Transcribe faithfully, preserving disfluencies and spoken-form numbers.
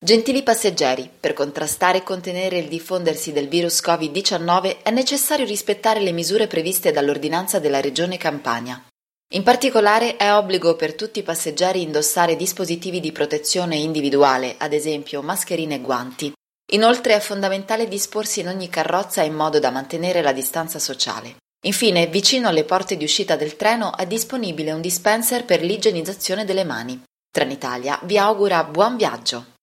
Gentili passeggeri, per contrastare e contenere il diffondersi del virus covid diciannove è necessario rispettare le misure previste dall'ordinanza della Regione Campania. In particolare è obbligo per tutti i passeggeri indossare dispositivi di protezione individuale, ad esempio mascherine e guanti. Inoltre è fondamentale disporsi in ogni carrozza in modo da mantenere la distanza sociale. Infine, vicino alle porte di uscita del treno è disponibile un dispenser per l'igienizzazione delle mani. Trenitalia vi augura buon viaggio!